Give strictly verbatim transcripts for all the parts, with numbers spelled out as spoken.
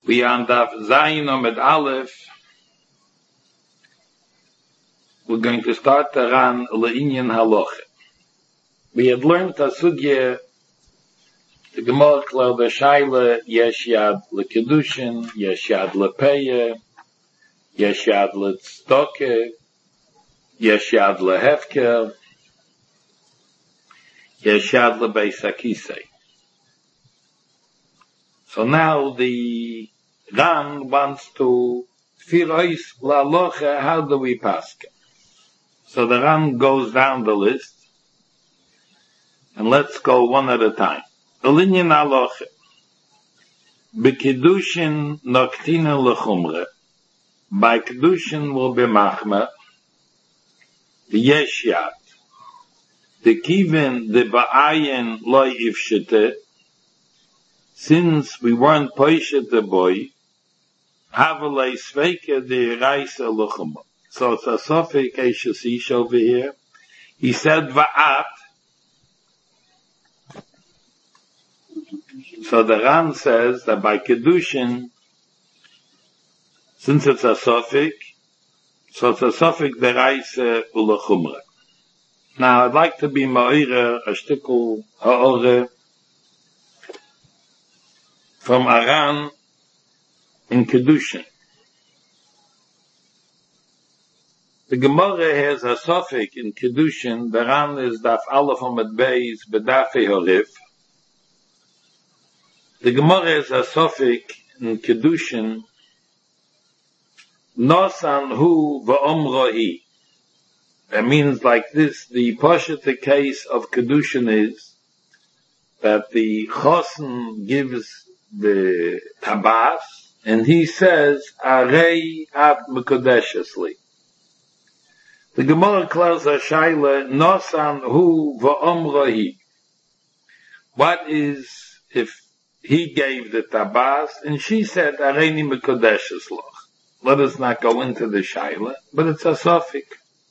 We are on Daf Zayin Omed Aleph. We're going to start the Ran Le'inyan Haloche. We had learned the Sugya, the Gemara Klar the Shaila, Yesh Yad LeKedushin, Yesh Yad LePeya, Yesh Yad LeTzdoke, Yesh Yad LeHefker, Yesh Yad LeBeis HaKisei. So now the Ran wants to Firois La'aloche, how do we pass? So the Ran goes down the list, and let's go one at a time. Elinyan Aloche, B'kedushin Noktina L'chumre, by Kedushin will be Machma, the Yesh Yad, the Kivin, the Ba'ayin Loi Ifshete, since we weren't Poishet the boy, Havalei Sveike the Reise L'chumre. So it's a Sofik Eishasish over here. He said Va'at. So the Ran says that by Kedushin, since it's a Sofik, so it's a Sofik Deraise Ulachumra. Now I'd like to be Ma'ira, a shtickle ha'ore, from Aran in Kedushin. The Gemara has a Sofik in Kedushin. The Ran is Daf Aleph Amud Beis B'Dafei Horif. The Gemara has a Sofik in Kedushin. Nosan hu v'omrohi. That means like this. The Poshet, the case of Kedushin is that the Chosen gives the Tabas, and he says, Arei at Mekodeshesli. The Gemara closes a shaila, Nosan hu va'omrohi. What is if he gave the tabas and she said, Areini mekodeshes loch? Let us not go into the shaila, but it's a sofik.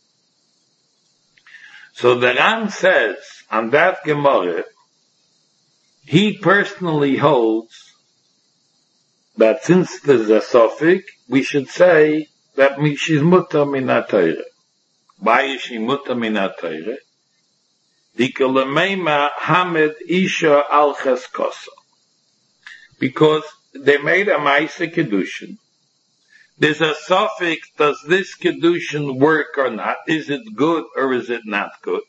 So the Ran says on that Gemara, he personally holds that since there's a sofik, we should say that she's mutar minat Torah. Why is she mutar minat Torah? Dikalemeima hamed isha al cheskosa. Because they made a ma'aseh kedushin. There's a suffix, does this kedushin work or not? Is it good or is it not good?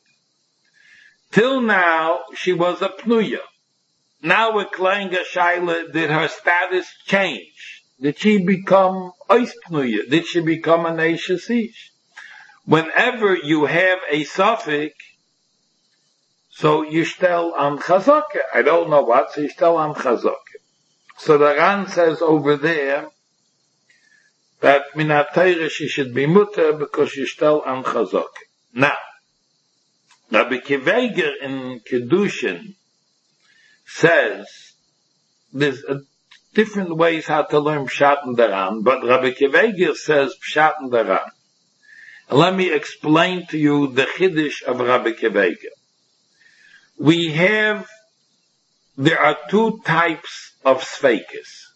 Till now, she was a pnuya. Now with Klenga Shaila, did her status change? Did she become ois pnuya? Did she become an eishasish? Whenever you have a suffix, so you shtel on chazaka. I don't know what, so you shtel on chazaka. So the Ran says over there that minat Torah she should be mutter because you shtel on chazaka. Now, Rabbi Kiveger in Kedushin says there's a different ways how to learn Pshat and Daran, but Rabbi Kiveger says Pshat and Daran. Let me explain to you the Chiddush of Rabbi Kiveger. We have, there are two types of Sfeikis.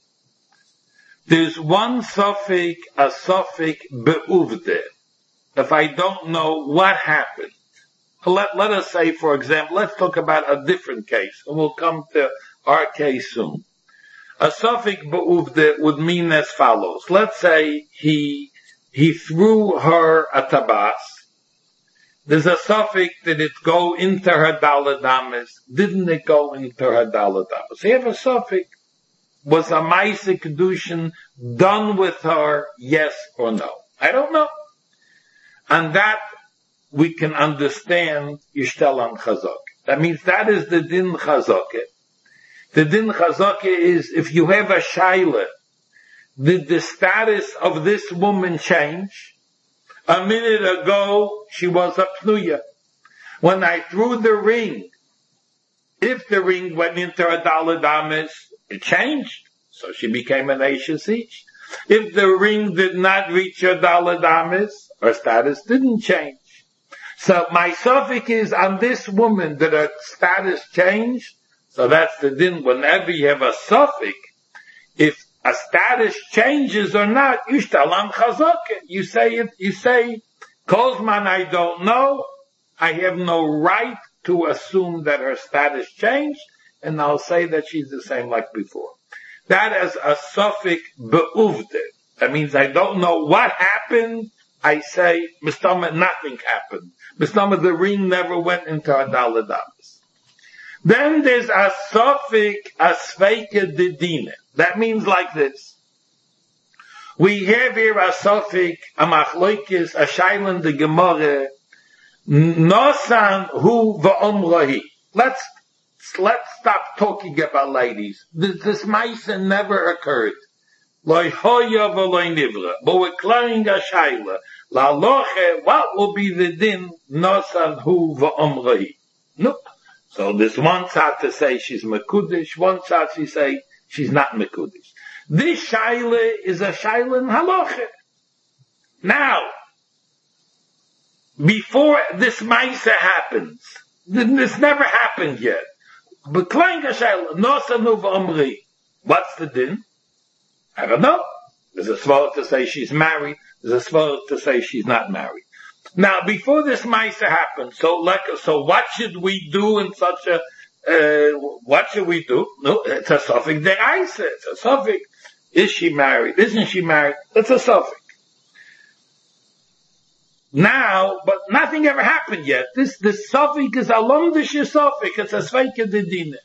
There's one Sofik, a Sofik be'uvde. If I don't know what happened. Let, let us say, for example, let's talk about a different case, and we'll come to our case soon. A Sofik be'uvde would mean as follows. Let's say he He threw her a tabas. There's a suffix, did it go into her daladamas? Didn't it go into her daladamas? You have a suffix. Was a ma'aseh kedushin done with her, yes or no? I don't know. And that we can understand yishtel on chazak. That means that is the din chazak. The din chazak is if you have a shaila, did the status of this woman change? A minute ago, she was a pnuya. When I threw the ring, if the ring went into her daladamas, it changed. So she became an eishasish. If the ring did not reach her daladamas, her status didn't change. So my suffix is on this woman, did her status change? So that's the din. Whenever you have a suffix, if a status changes or not, you shtalan chazaka. You say it, you say, Kozman, I don't know, I have no right to assume that her status changed, and I'll say that she's the same like before. That is a suffix be'uvde. That means I don't know what happened. I say, Mistama, nothing happened. Mistama, the ring never went into a daladamas. Then there's a suffix, a sveike dedine. That means like this. We have here a suffix, a machloikis, a shailan de gemore, nosan hu va'omrahi. Let's, let's stop talking about ladies. This, this maisa never occurred. Loi hoya v'loi nivra. But we're clearing a shaila. La loche, what will be the din, nosan hu va'omrahi? Nope. So there's one side to say she's mekudish, one side to say she's not mekudish. This shaila is a shaila in halacha. Now, before this maisa happens, this never happened yet. But klein shaila, nosanu v'omri. What's the din? I don't know. There's a svara to say she's married. There's a svara to say she's not married. Now, before this maisa happened, so like, so what should we do in such a, uh, what should we do? No, it's a suffix deraisa. It's a suffix. Is she married? Isn't she married? It's a suffix. Now, but nothing ever happened yet. This, this suffix is a lomdish suffix. It's a sveike dedine.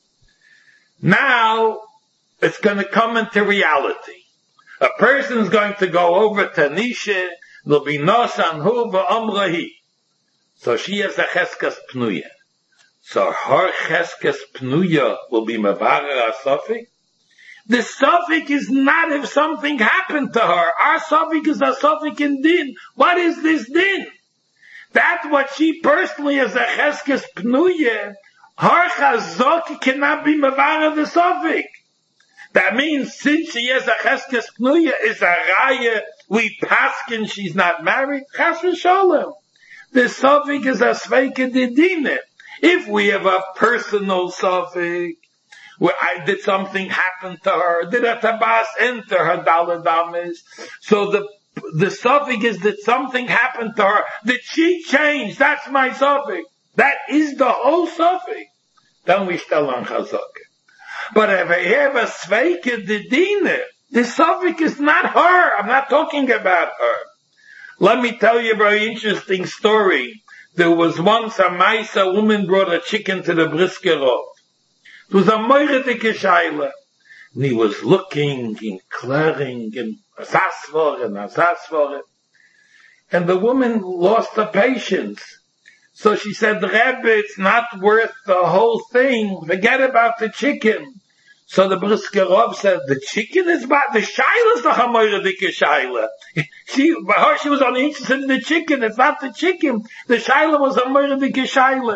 Now, it's going to come into reality. A person's going to go over to Nisha. There'll be nosan hu v'omrahi. So she has a cheskas pnuya. So her cheskas pnuya will be mavarer a suffix. The suffix is not if something happened to her. Our suffix is a suffix in din. What is this din? That's what she personally has a cheskas pnuya. Her chazok cannot be mavarer the suffix. That means since she has a cheskas pnuya, is a raya, we paskin she's not married. Chas v'sholem. The suffix is a sveike dedine. If we have a personal suffix, where I did something happen to her, did a tabas enter her daladamis, so the the suffix is that something happened to her. Did she change? That's my suffix. That is the whole suffix. Then we still on chazaka. But if I have a sveike dedine, the suffix is not her. I'm not talking about her. Let me tell you a very interesting story. There was once a maisa, a woman brought a chicken to the briskerov. It was a moiredike shaila. And he was looking and clearing and asasvor and asasvor. And the woman lost her patience. So she said, Rebbe, it's not worth the whole thing. Forget about the chicken. So the Briskerov said, the chicken is bad. The shaila is the hamoiredike shaila. She, by her, she was only interested in the chicken. It's not the chicken. The shaila was a hamoiredike shaila.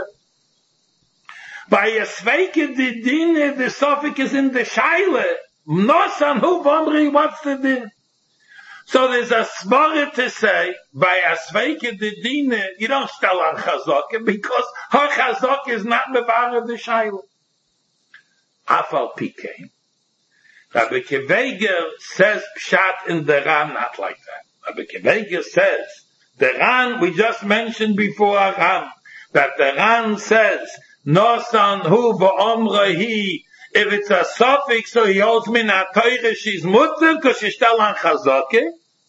By a sveike dedine, the suffix is in the shaila. Nosan hu v'omri, what's the din? So there's a svara to say, by a sveike dedine, you don't stell on chazaka, because her chazaka is not mevarer the shaila. Afal Pike. Rabbi Kiveger says pshat in the Ran, not like that. Rabbi Kiveger says, the Ran we just mentioned before Ran, that the Ran says, Nosan hu v'omrahi, if it's a suffix, so he holds min ha-toire, she's mutter, because she's still on chazake.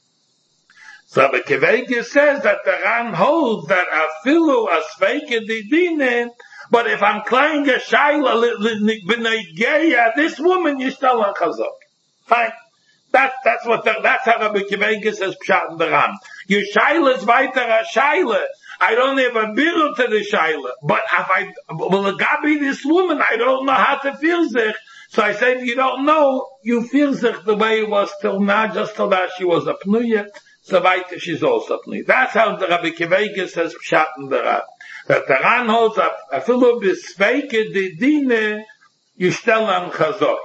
So Rabbi Kiveger says that the Ran holds that afilu a sveike dedine, but if I'm playing a shaila b'neigeya, this woman you still on chazak. Fine. That's, that's what, the, that's how Rabbi Kiveger says pshat in the Ram. Your shaila is weiter a shaila. I don't have a bill to the shaila. But if I, will it be this woman, I don't know how to feel zich. So I say, if you don't know, you feel zich the way it was till now, just till that she was a pnuya. So weiter she's also a pnuya. That's how the Rabbi Kiveger says pshat in the Ram. That the Ran holds up, a filu b'sveike dedine, you stell on chazake.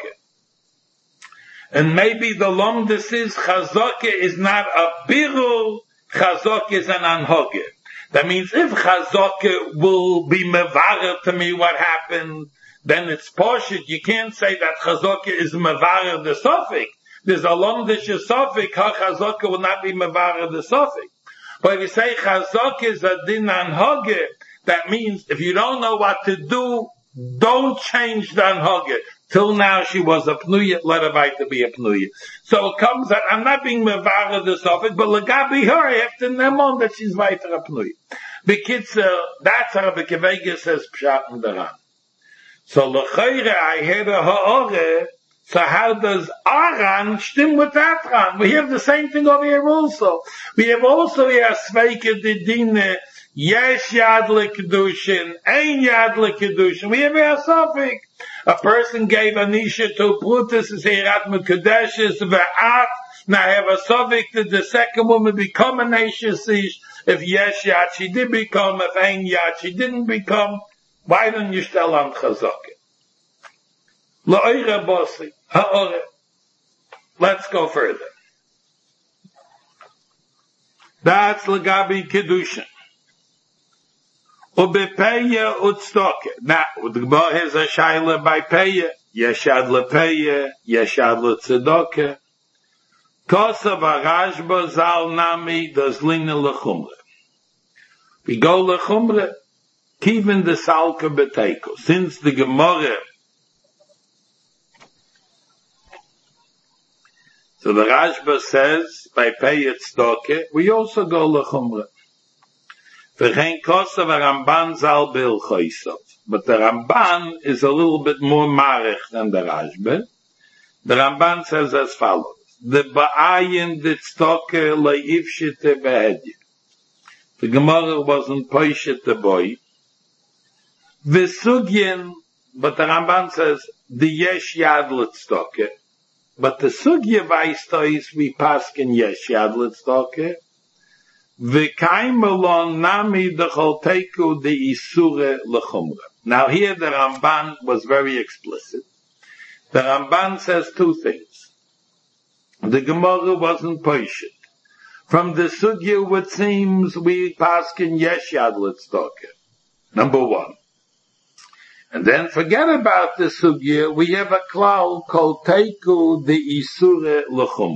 And maybe the lomdus is, chazake is not a birul, chazake is an anhoge. That means if chazake will be mevarer to me what happened, then it's poshut. You can't say that chazake is mevarer the suffix. there's a long suffix, ha chazaka will not be mevara the suffix. But if you say chazaka is a din anhage, that means if you don't know what to do, don't change the anhage. Till now she was a pnuya, let her right to be a pnuya. So it comes that I'm not being mevara the suffix, but legabi her, I have to nemon that she's right to a pnuya. Bekitzer, that's how the Kevega says pshat and daran. So lechayre, I hear the ha'ore. So how does Aran stim with that Ran? We have the same thing over here also. We have also here Sveike de Dine, Yesh Yad LeKedushin, Ein Yad LeKedushin. We have here a suffix. A person gave Anisha to Plutus, is here at Mekadeshes, Ve'at. Now I have a suffix that the second woman become a Nashis if Yesh Yad, she did become, if Ein Yad, she didn't become. Why don't you tell on Chazakah? La'oire bosi, ha'ore. Let's go further. That's legabi kedushin. Ubepeya utstoke. Now, the Gemara has a shaila by peya. Yeshad lepeya, yeshad letzedoke. Kosa v'rashba zal nami does lina lechumre. We go lechumre, kivin the salka beteko. Since the Gemara, so the Rashba says, by Peyet Stoke, we also go lechumre. V'chein kosa v'ramban zal bil choysov. But the Ramban is a little bit more marich than the Rashba. The Ramban says as follows. The ba'ayin dit stoke le'ivshite behedye. The Gemara wasn't poishet the boy. V'sugyin, but the Ramban says, the yesh yad l'tstoke. But the sugya vaistois we paskin yesh yad l'tstoke. V'kaim alon nami dechol teiku de isure l'chumra. Now here the Ramban was very explicit. The Ramban says two things. The Gemara wasn't poishet. From the sugya, what seems we paskin yesh yad l'tstoke. Number one. And then forget about the sugya, we have a klal called teiku de isure l'chumra.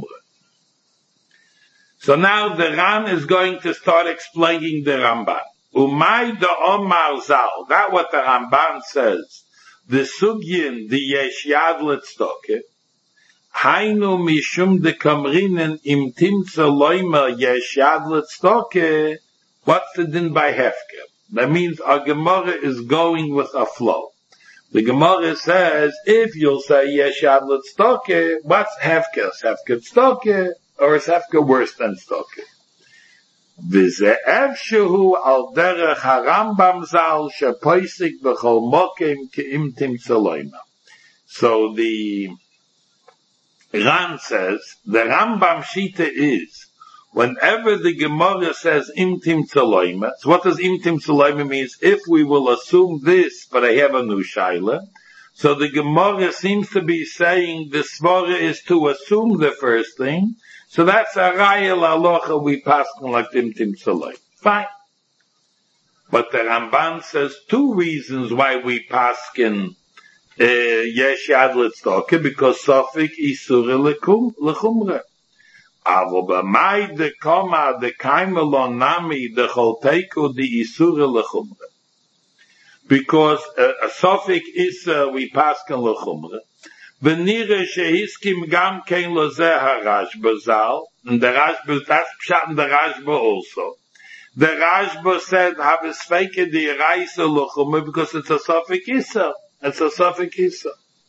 So now the Ran is going to start explaining the Ramban. Umay da omar zal, that what the Ramban says, the sugyin, the yesh yad l'tstoke, hainu mishum de kamrinen im timtza loima yesh yad l'tstoke, what's the din by hefker? That means our Gemara is going with a flow. The Gemara says, if you'll say yesh yad l'tstoke, what's hefker? Is hefker tztoke, or is hefker worse than tztoke? V'ze'ev shehu al derech harambam zal shepoisik b'chol mokem ke'im timtza loima. So the Ran says, the Rambam Shita is, whenever the Gemara says imtim tzaloima, so what does imtim tzaloima means? If we will assume this, but I have a new shaila, so the Gemara seems to be saying the svara is to assume the first thing, so that's a raya l'alocha we pass like imtim tzaloima. Fine. But the Ramban says two reasons why we paskin yesh yad l'tzoke, because sofik isure l'chumre. Avo b'may de koma de kaimelon nami de cholteiku de isure l'chumre. Because uh, a sofik is uh, we paskin l'chumre. V'nire shehiskim gam kein lozeh harashba zal, and the Rashba, that's pshat in the Rashba also. The Rashba said, have a sveike de reise l'chumre, because it's a sofik isa. It's a suffix isa.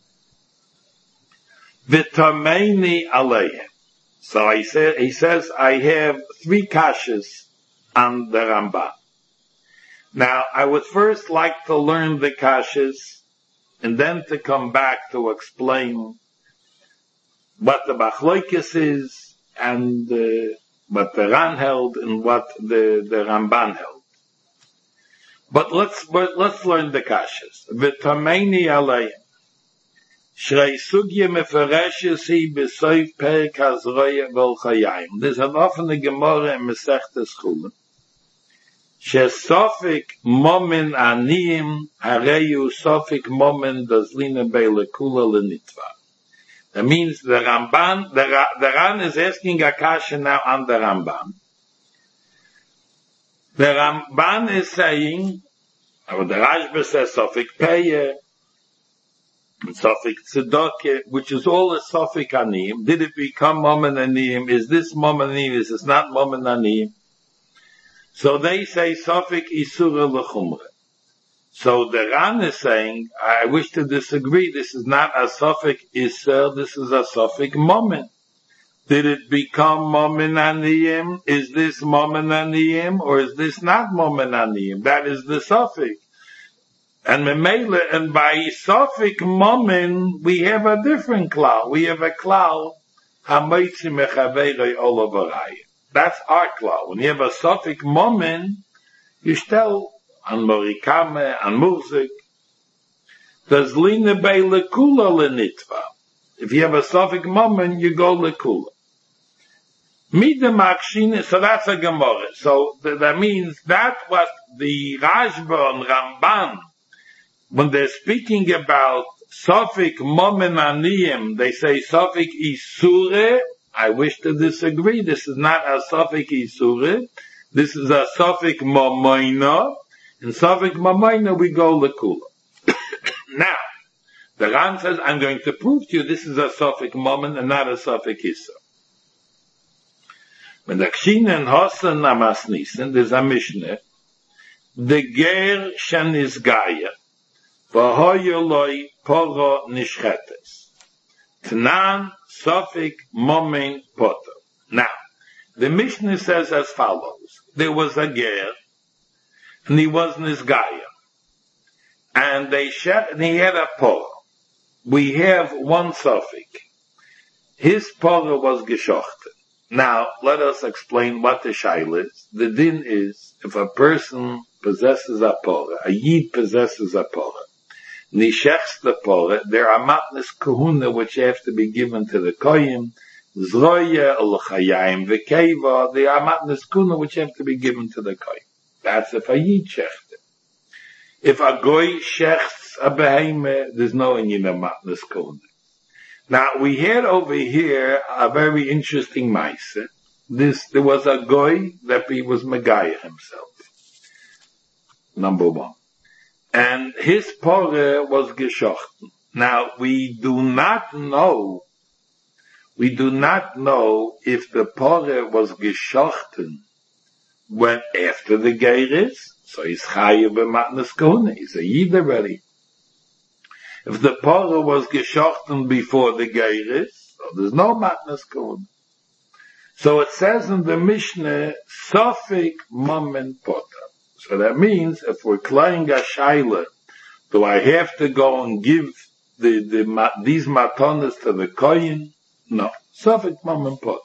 V'tameini aleihem. So he said, he says, I have three kashas on the Ramban. Now, I would first like to learn the kashas, and then to come back to explain what the Bachloikis is, and uh, what the Ran held, and what the, the Ramban held. But let's, let's learn the kashas. V'tameini aleihem. Shrei sugya mefereshes hi b'soif perik hazroya vol chayayim. There's an often a Gemara in Masechtes Chulin. Shesofik momen aniyim hareyu sofik momen dazlina beilekula lenitva. That means the Ramban, the, the Ran is asking a kasha now on the Ramban. The Ramban is saying, or the Rashba says, Sofik Peye, Sofik Tzedakah, which is all a Sofik Aniyim. Did it become Momen Aniyim? Is this Momen Aniyim? Is this not Momen Aniyim? So they say Sofik Isura L'chumre. So the Ran is saying, I wish to disagree. This is not a Sofik Isur, this is a Sofik Momen. Did it become Momen Aniyim? Is this Momen Aniyim? Or is this not Momen Aniyim? That is the Sofik. And Memele, and by Sofik Momen, we have a different cloud. We have a cloud, Hamoitzi Mechaveirei Olavarayim. That's our cloud. When you have a Sofik Momen, you tell on Morikame, on Muzik, there's Lina Bei Lekula Lenitva. If you have a Sofik Momen, you go Lekula. Mida Makshine, so that's a Gemara. So th- that means that what the Rashba and Ramban, when they're speaking about Sofik Momen Aniyim, they say Sofik Isure. I wish to disagree. This is not a Sofik Isure. This is a Sofik Momoina. In Sofik Momoina we go Lekula. Now, the Ran says, I'm going to prove to you this is a Sofik Momen and not a Sofik Isur. When the Kshin and Hosan Amasnisen, there's a Mishnah, the Ger Shanis Gaya, Vahoyoloi Poro Nishchetes. Tnan Sofik Momen Potter. Now, the Mishnah says as follows. There was a Ger, and he was Nisgaya. And they shed, and he had a Poro. We have one Sofik. His Poro was Geshochten. Now, let us explain what the shaila is. The din is, if a person possesses a Pora, a Yid possesses a Pora, Nishechs the Pora, there are matnes kahuna which have to be given to the Koyim, Zroya, Ul-Chayayim, Vekeva, there are matnes kahuna which have to be given to the Koyim. That's if a Yid shecht it. If a Goy shechts a Beheme, there's no inyan of matnes kahuna. Now, we had over here a very interesting maise. This, there was a goy that he was Megaya himself. Number one. And his pore was geschochten. Now, we do not know, we do not know if the pore was geschochten when after the geiris. So he's chayav b'matnas kohuna. He's a yid already. If the Pora was geschochten before the Geiris, so there's no matnas kohuna. So it says in the Mishnah, Sofik Momen Potter. So that means, if we're klaying a shaila, do I have to go and give the, the, these matonas to the Koyin? No. Sofik Momen Potter.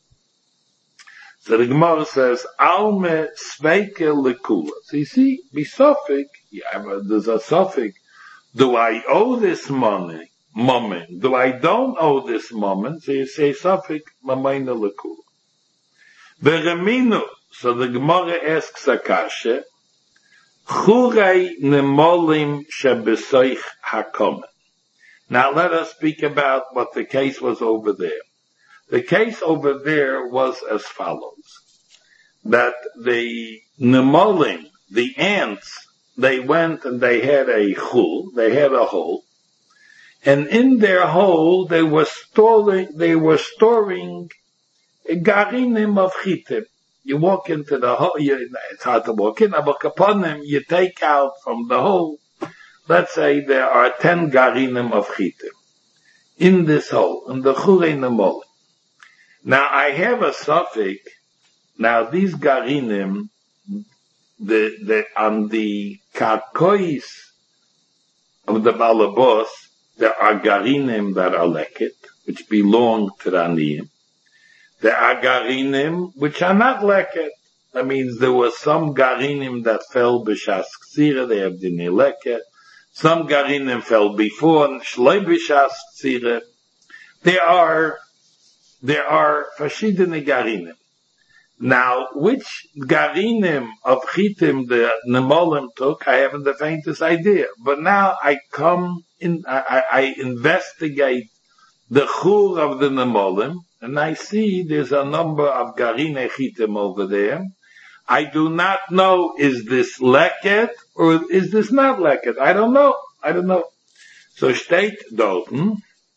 So the Gemara says, Alme Sveike Lekula. So you see, be Sofik, yeah, there's a Sofik. Do I owe this money, moment? Do I don't owe this moment? So you say, Sofik, Mamayna Lekula. Vereminu, so the Gemara asks Akasha, Churei Nemolim Shebesoich Hakomen. Now let us speak about what the case was over there. The case over there was as follows. That the Nemolim, the ants, they went and they had a chul, they had a hole, and in their hole they were storing, they were storing garinim of chitim. You walk into the hole, you, it's hard to walk in, but upon them you take out from the hole, let's say there are ten garinim of chitim in this hole, in the chulei nemolim. Now I have a suffix, now these garinim, the, the, on the karkois of the balabos, there are garinim that are leket, which belong to the aniyim. There are garinim which are not leket. That means there were some garinim that fell b'shas ksira, they have dinei leket. Some garinim fell before, shloi b'shas ksira. There are, there are fashidene garinim. Now, which garinim of chitim the nemolim took, I haven't the faintest idea. But now I come in, I, I investigate the chur of the nemolim, and I see there's a number of garine chitim over there. I do not know, is this leket or is this not leket? I don't know. I don't know. So steht dort, hmm,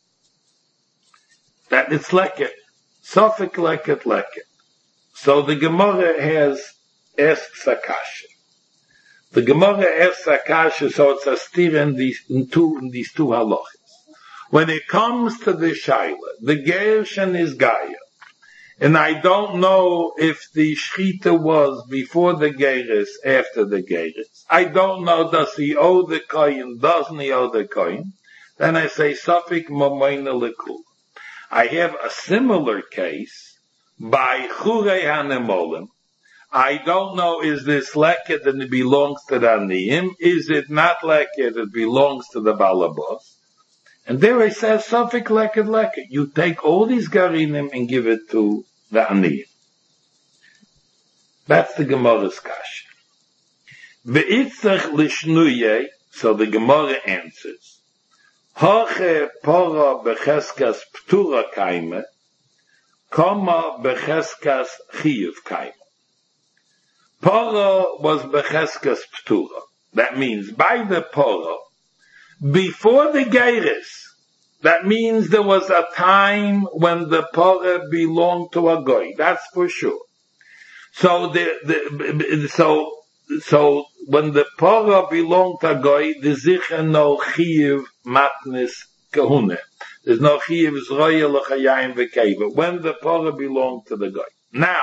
that it's leket. Sofik leket leket. So the Gemara has asked Sakasha. The Gemara asks Sakasha, so it's a steer in these, in two, in these two halachas. When it comes to the Shaila, the Gershon is Gaia. And I don't know if the Shechita was before the Geras, after the Geras. I don't know, does he owe the coin, doesn't he owe the coin? Then I say, Safik Momoina Lekul. I have a similar case by Churei Hanemolim. I don't know, is this leket and it belongs to the Aniyim? Is it not leket, it belongs to the Balabos? And there it says, Safik leket leket. You take all these garinim and give it to the Aniyim. That's the Gemara's kasha. Ve'itzach lishnuye, so the Gemara answers, Hache pora becheskas ptura kaime, koma becheskas chiyuv kaime. Pora was becheskas ptura. That means by the pora, before the Geras, that means there was a time when the pora belonged to a goy. That's for sure. So the, the so so when the pora belonged to a goy, the zicha no chiyuv matnis kahuna. There's no chiyuv zroya l'chayayim v'keva. When the pora belonged to the goy. Now,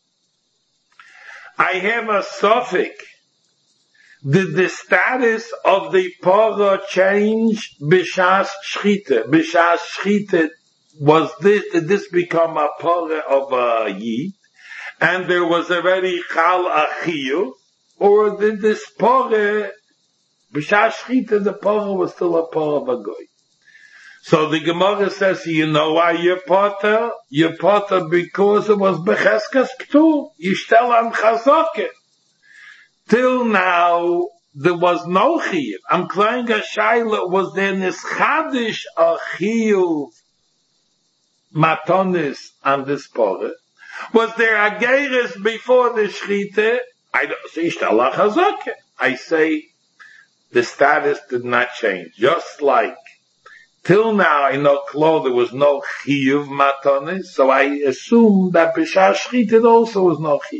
I have a suffix. Did the status of the pora change b'shas shchita? B'shas shchita, was this, did this become a pora of a yid? And there was already chal achiyuv? Or did this pora, b'shas shchita, the pora was still a pora of a goy? So the Gemara says, you know why you're potter? You're potter because it was becheskas ptur. You shtel am chazakeh. Till now, there was no chiyuv. I'm crying a shaila, was there nischadish a chiyuv matonis on this pora? Was there a geirus before the shchita? I don't say shtel chazakeh. I say the status did not change. Just like till now, I know Klo, there was no chiyuv matonis, so I assume that b'shas shchita also was no chiyuv.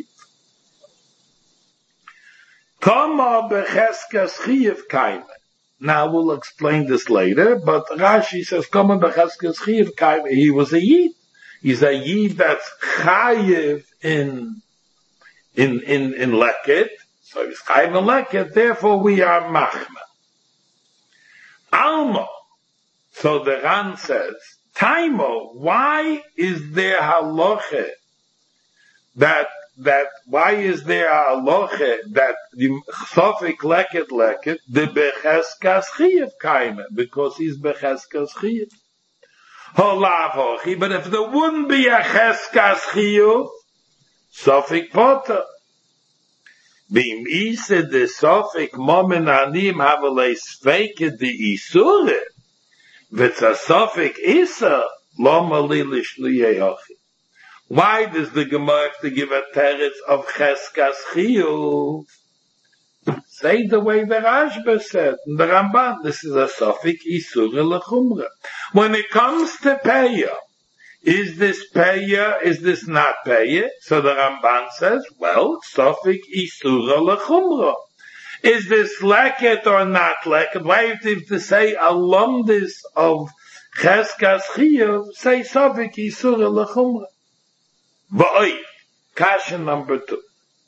Kama becheskas chiyuv kaime. Now we'll explain this later, but Rashi says, Kama becheskas chiyuv kaime. He was a yid. He's a yid that's chayiv in, in, in, in leket. So he's chayiv in leket, therefore we are machma. Alma. So the Ran says, Taimo, why is there halacha that that why is there a halacha that the sofik leket leket the becheskas chiyuv kaime, because he's becheskas chiyuv. Holav hochi, but if there wouldn't be a cheskas chiyuv, sofik potter. Bim ise de sofik momen anim havelei sveke de isure, v'tz a sofik isa loma li lishliyei hochi. Why does the Gemara have to give a teretz of cheskas chiyuv? Say the way the Rashba said, the Ramban, this is a sofik isura lechumra. When it comes to peya, is this peya, is this not peya? So the Ramban says, well, sofik isura lechumra. Is this leket or not leket? Why do you have to say alumdis of cheskas chiyuv? Say sofik isura lechumra. V'oi, kasha number two.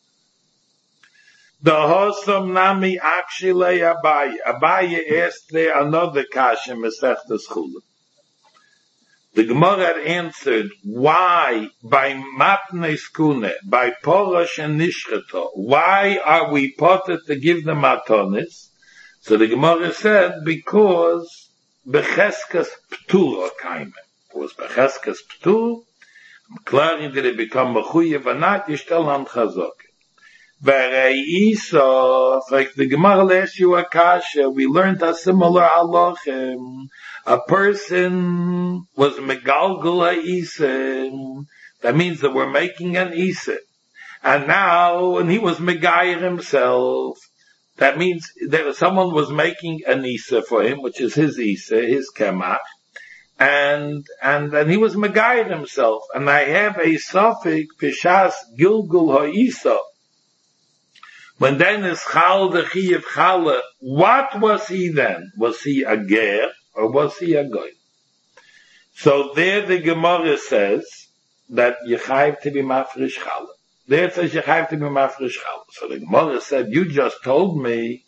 The Hosam Nami Akshile Abaye. Abaye asked there another kasha, Masechtas Chulin. The Gemara had answered, why by Matne Skune, by Porosh and Nishcheto, why are we potted to give them matonis? So the Gemara said, because Becheskas Ptura kaime. It was Becheskas Ptura, Klaring did it become mechuyev or not, you still on chazak. Verei Isa, like the Gemara last you Akasha, we learned a similar halachim. A person was megalgal ha'isa. That means that we're making an isa. And now, when he was megayer himself, that means that someone was making an isa for him, which is his isa, his kemach, and, and, and he was megayer himself. And I have a suffix, pishas gilgul ha'isa. When then is chal the chiyev chala, what was he then? Was he a ger, or was he a goy? So there the Gemara says, that you have to be mafresh chala. There it says you have to be mafresh chala. So the Gemara said, you just told me.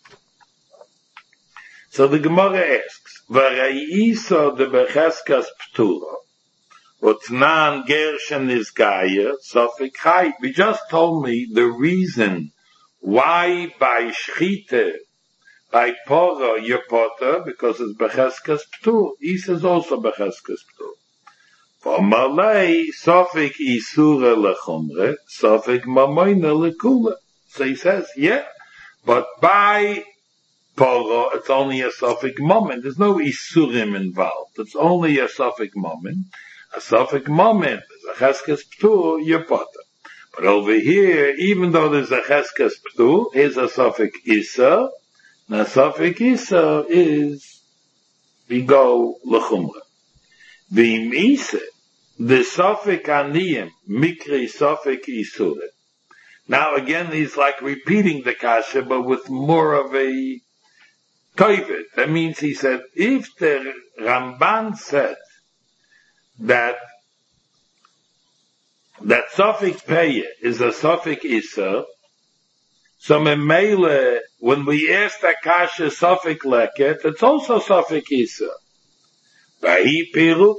So the Gemara asks, V'rei Isa de becheskas ptura, utnan gershen is gaya, sofik chai. We just told me the reason why by shchite, by pora, you're potter, because it's becheskas ptur. Isa is also becheskas ptur. For Malay, sofik isura lechumre, sofik mamoyna lekula. So he says, yeah, but by poro, it's only a sofik moment. There's no isurim involved. It's only a sofik moment. A sofik moment is a cheskes ptur, you're potter. But over here, even though there's a cheskes ptur, is a sofik isa. Now sofik isa is, we go lechumre. V'im isa, the sofik aniyim, mikri sofik isure. Now again, he's like repeating the kasha, but with more of a kovet. That means he said, if the Ramban said that that sofik peye is a sofik isa, so memele, when we ask that kasha sofik leket, it's also sofik isa. So why on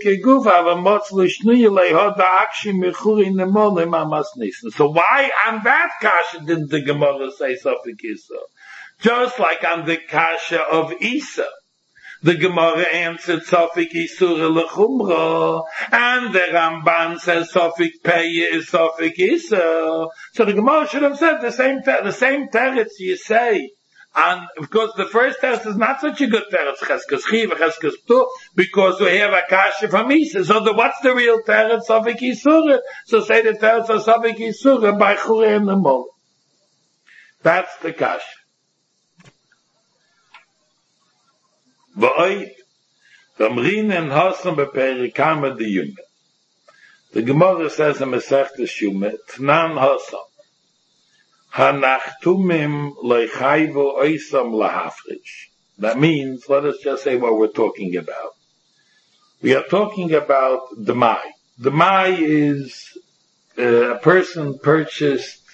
that kasha didn't the Gemara say sofik isa? Just like on the kasha of Isa. The Gemara answered sofik isura lechumra, and the Ramban says sofik peye is sofik isa. So the Gemara should have said the same the same teretz you say. And because the first test is not such a good teretz, cheskes chiv, cheskes ptur, because we have a kasha from Isa. So the, what's the real teretz? Sofik isura. So say the teretz of sofik isura by chure and the mol. That's the kasha. V'oid, Ramrin and Hassan beperikama de Yume. The Gemara says in Masechtes Yume, Tnan Hassan, Hanachtumim leichayvu oisam lahafrish. That means, let us just say what we're talking about. We are talking about the Mai. The Mai is uh, a person purchased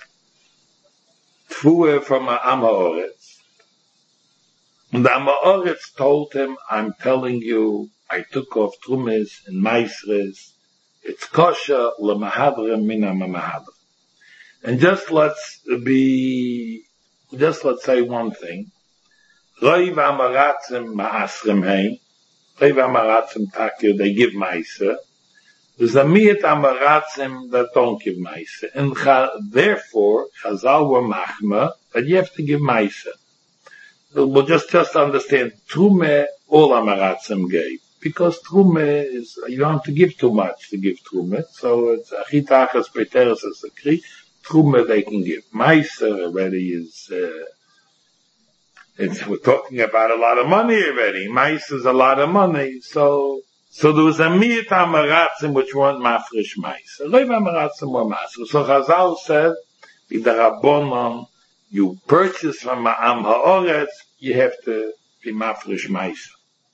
tfuah from an Am Ha'oretz. And the Am Ha'oretz told him, I'm telling you, I took off Trumis and Maisres. It's kosher l'mahadrem min ha'mahadrem. And just let's be, just let's say one thing. Roiv Amaratzim ma'asrim hein. Roiv Amaratzim takir, they give Maisa. There's a miat Amaratzim that don't give Maisa. And therefore, Chazal were machma, that you have to give Maisa. We'll just, just understand, Trume, all Amaratzim gave. Because Trume is, you don't have to give too much to give Trume. So it's Achitachas Peteres as a kri. Trume they can give. Meiser already is, uh, it's, we're talking about a lot of money already. Meiser is a lot of money. So, so there was a miyat Amaratzim which weren't mafresh Meiser. Leiv Amaratzim were Meiser. So Chazal said, in the Rabbonon, you purchase from Am Ha'oretz, you have to be mafresh Meiser.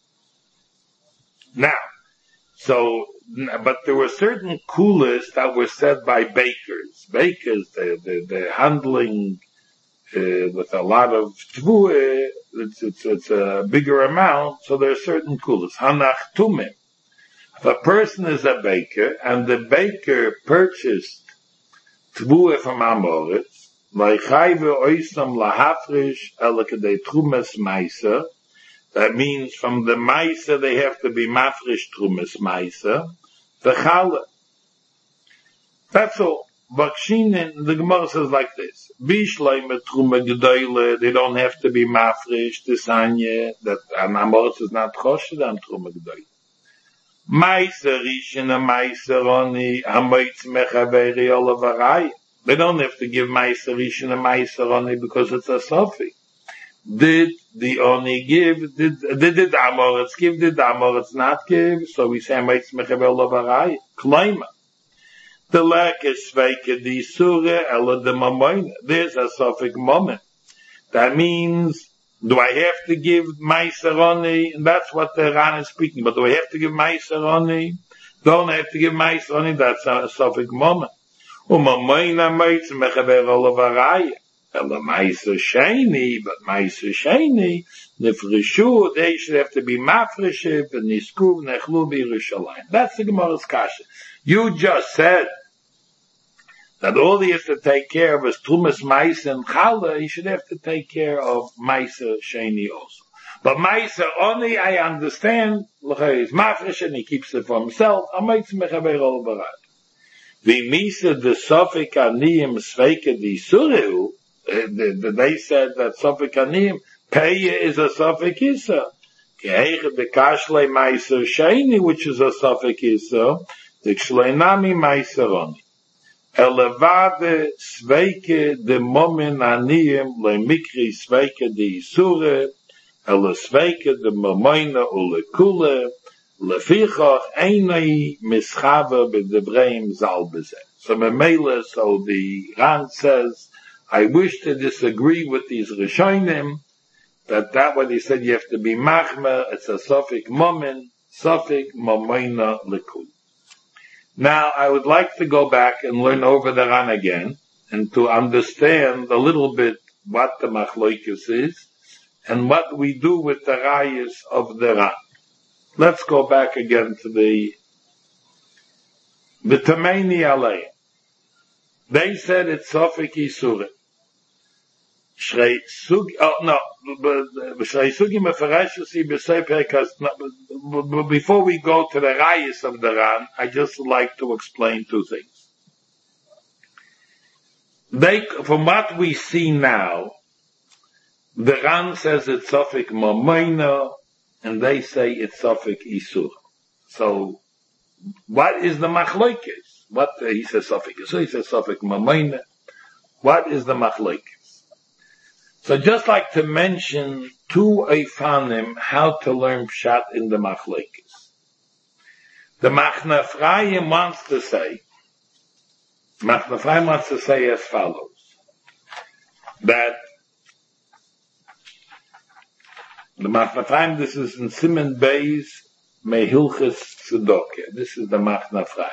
Now, so, but there were certain kulas that were said by bakers. Bakers, they, they, they're handling uh, with a lot of tvuah, it's, it's, it's a bigger amount, so there are certain kulas. Hanach tumim. If a person is a baker, and the baker purchased tvuah from Amoritz, vaychayve oisam lahafrish elakadei trumas meiser. That means from the Maisa they have to be mafresh trumas Maisa, the Chala. That's all. Bakshinin, the Gemara says like this. Bishlei Truma Gedoyle, they don't have to be mafresh, Tisanya, that an Amoritz is not choshed on Truma Gedoyle. Meiser Rishin, a Meiser Oni, Hamoitz Mechaveri Olavarai. They don't have to give Meiser Rishin, a Meiser Oni, because it's a Sofi. Did the Oni give, did, did the Amoritz give, did the Amoritz not give? So we say Hamoitz Mechaveri Olavarai. Klaima. The lack is sveike di surah ela de mamoina. There's a suffix moment. That means, do I have to give meiseroni? And that's what the Ran is speaking. But do I have to give meiseroni? Don't I have to give meiseroni? That's a suffix moment. Umamoina meitz mechaber olavaraya. Ela meiser sheni, but meiser sheni, nefreshu, they should have to be mafreshib, and niskuv nechlu b'Yerushalayim. That's the Gemara's kasha. You just said that all he has to take care of is Trumas Maisa and Chala, he should have to take care of Maisa Sheni also. But Maisa only, I understand, he's mafresh and he keeps it for himself. The Misa, the Sofik Aniyim Sveika di Sureu, they said that Sofik Aniyim, Peya is a Sofik Isa. The Kashle Maisa Sheni, which is a Sofik Isa, the Kshleinami Maiseroni. Elevade sveike de momen aniyim le mikri sveike de isure, ele sveike de momoina ule kule, le fichach einai mischave bedebreim zalbeze. So Memele, so the Ran says, I wish to disagree with these Rishonim, that that what he said you have to be machmer, it's a sofik momen, sofik momoina le kule. Now, I would like to go back and learn over the Ran again, and to understand a little bit what the Machloikis is, and what we do with the Rayas of the Ran. Let's go back again to the B'Tameini Alei. They said it's Sofik Yisure. Shrei Sugi, oh no, Shrei Sugi Mefereshes B'Sepekas. Before we go to the Rayas of the Ran, I just would like to explain two things. They, from what we see now, the Ran says it's Sofik Mamoina, and they say it's Sofik Isur. So, what is the Machloikis? What, uh, he says Sofik Isur, he says Sofik Mamoina. What is the Machloikis? So just like to mention two Eifanim how to learn Pshat in the Machlekes. The Machna Ephraim wants to say, Machna Ephraim wants to say as follows, that the Machna Ephraim, this is in Siman Beis Mehilches Tzedakah. This is the Machna Ephraim.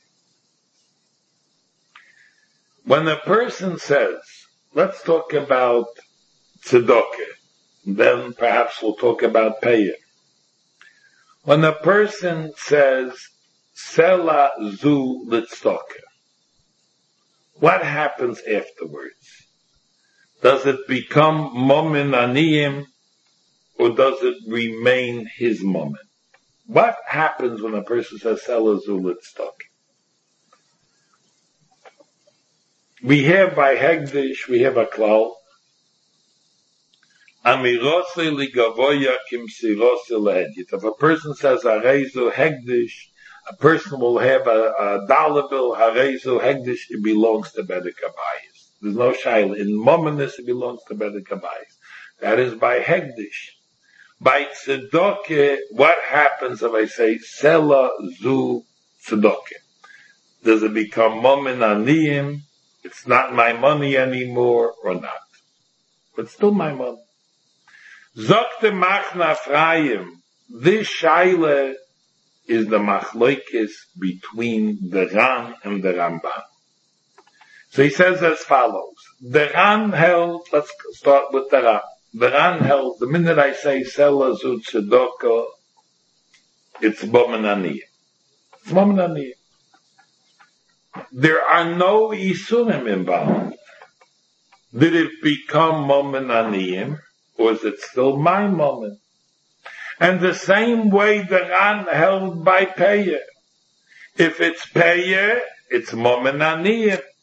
When a person says, let's talk about tzedakah, then perhaps we'll talk about payah. When a person says, Sela zu litzedakah, what happens afterwards? Does it become momen aniyim, or does it remain his momen? What happens when a person says, Sela zu litzedakah? We have by Hegdish, we have a klal, Amirose ligavoya kimsirose lehedit. If a person says harezu hegdish, a person will have a, a dollar bill, harezu hegdish, it belongs to Bedek Habayis. There's no shaila. In momentus, it belongs to Bedek Habayis. That is by hegdish. By tzedakah, what happens if I say sela zu tzedakah? Does it become momen aniyim? It's not my money anymore, or not? But still my money. Zokte Machna Ephraim, this shaila is the machlokes between the Ran and the Ramban. So he says as follows. The Ran held, let's start with the Ran. The Ran held, the minute I say Sela zu tzedakah, it's momen aniyim. It's momen aniyim. There are no isurim involved. Did it become momen aniyim? Or is it still my moment? And the same way the Ran held by Peyah. If it's Peyah, it's momen aniyim.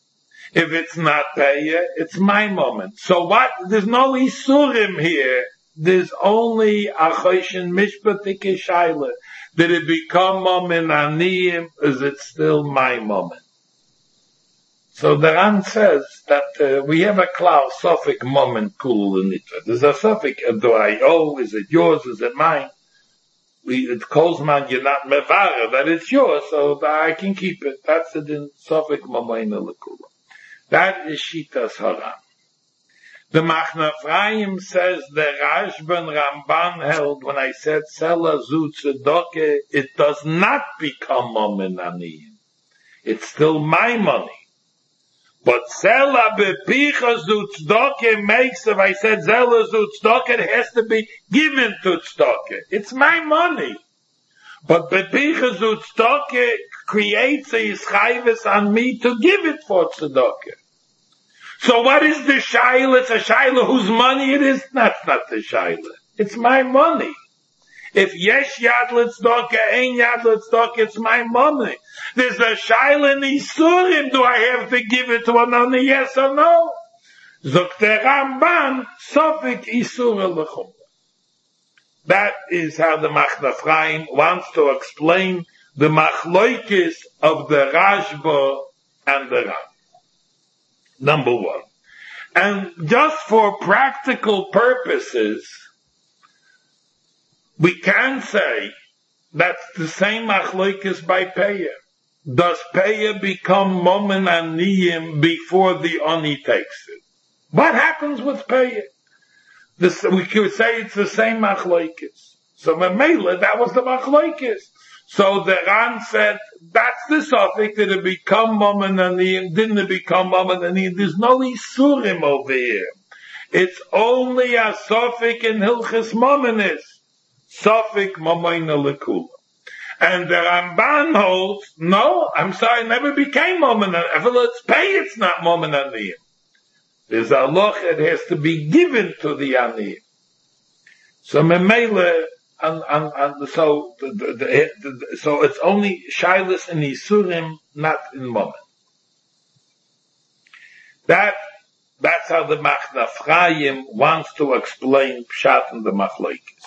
If it's not Peya, it's my moment. So what? There's no Isurim here. There's only Achoshen Mishpatike Shaila. Did it become moment Aniyim? Is it still my moment? So the Ran says that uh, we have a cloud, Sophic moment, Kul Nitra. There's a Sophic, do I owe? Is it yours? Is it mine? We, it calls man, you're not Mevara, that it's yours, so that I can keep it. That's it in Sophic Momayna Lekula. That is Shitas Haran. The Machna Ephraim says the Rashban Ramban held when I said Sela Zu Tzedoke, it does not become Momen Aniyim. It's still my money. But Sela Bepicha Zu Tzedoke makes, if I said Sela Zu Tzedoke, it has to be given to Tzedoke. It's my money. But Bepicha Zu Tzedoke creates a Yischayves on me to give it for Tzedoke. So what is the Shaila? It's a Shaila whose money it is? That's not the Shaila. It's my money. If Yesh Yad L'Tzedakah, Ein Yad L'Tzedakah, it's my money. There's a Shaila in Isurim. Do I have to give it to another? Yes or no? Zok the Ramban, Sofik Isura L'Chum. That is how the Machna Ephraim wants to explain the Machloikis of the Rashba and the Ram. Number one. And just for practical purposes, we can say that's the same Machloikis by Peya. Does Peya become Momen Aniyim before the Oni takes it? What happens with Peya? This, we could say it's the same Machloikis. So Memela, that was the Machloikis. So the Ran said, that's the suffix, did it become Momen Aniyim, didn't it become Momen Aniyim? There's no Isurim over here. It's only a suffix in Hilchis Momenis. Suffix Momayna Lekula. And the Ramban holds, no, I'm sorry, it never became Momen Aniyim. If let's pay, it's not Momen Aniyim. There's a loch, it has to be given to the Aniyim. So Memela, And, and, and so, the, the, the, the, so it's only Shailas in Yisurim, not in Moment. That, that's how the Machna Ephraim wants to explain Pshat and the Machlokes.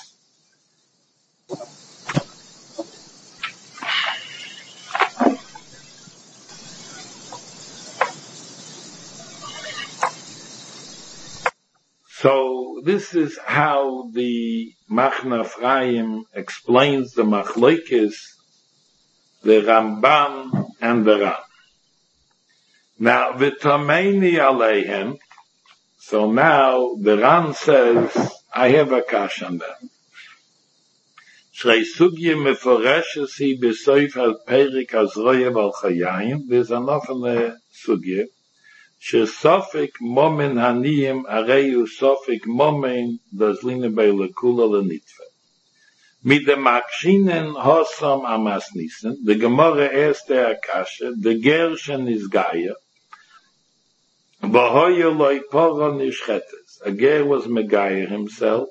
So this is how the Machna Ephraim explains the Machlokes, the Ramban and the Ram. Now, v'tameini aleihem. So now the Ram says, I have a kash on that. Shrei sugye meforeshes hi besoif al perik azroyev al chayayim. There's enough in the sugye. שסופק מומן הניים הרי הוא סופק מומן דזלינה בילקולה לנטפה. מדמקשינן הוסם המסניסן, דגמורה אסתה הקשה, דגר שנסגיה, והויה לוי פורה נשחטס. A ger was Megayer himself,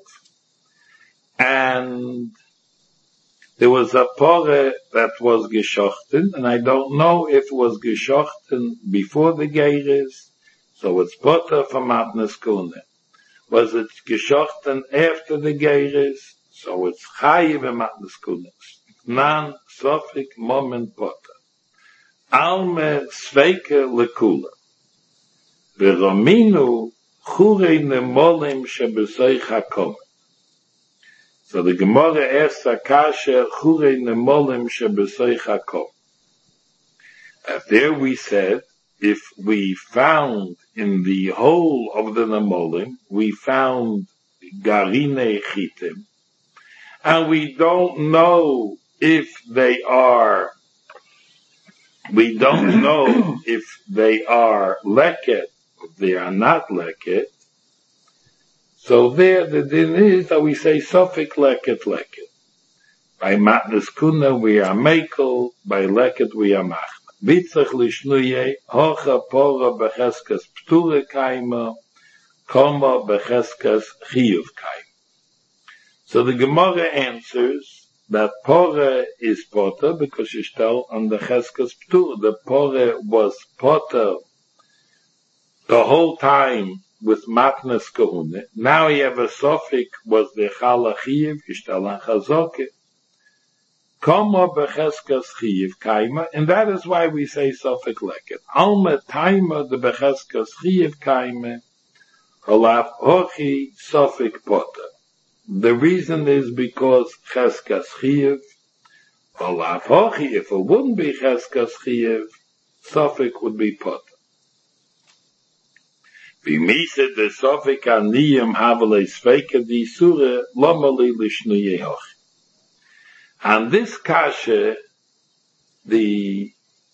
and there was a pore that was geschochten, and I don't know if it was geschochten before the Geiris, so it's potter from Matnes Kune. Was it geschochten after the Geiris, so it's chayiv in Matnes Kune. Nan sofik moment potter. Alme sveike lekula. Verominu chure nemolim shebesoich hakom. So the Gemara asks Akasha Chure Nemolim Shebesoich Hakom. There we said, if we found in the whole of the Nemolim, we found Garine Chitim, and we don't know if they are, we don't know if they are Leket, if they are not Leket. So there the din is that we say Sofik Leket Leket. By Matnes Kuna we are Mekel, by Leket we are Machna. Bitzach Lishnuye, Hocha Pora Becheskas Pture Kaima, Koma Becheskas Chiyuv Kaima. So the Gemara answers that Pora is Potter because she fell on the Cheskas Pture. The Pora was Potter the whole time with Matnas Kahune. Now you have a Sofik was the Chala Chiv, Ishtalan Chazoke. Koma Becheskas Chiv Kaima, and that is why we say Sofik Leket. Alma Taima the Becheskas Chiv Kaima, Olaf Hochi Sofik Potter. The reason is because Cheskas Chiv, Olaf Hochi, if it wouldn't be Cheskas Chiv, Sofik would be Potter. V'mised the Sofik Aniyim Havale Sveika di Surah Lomali Lishnu Yehoch. And this kasha, the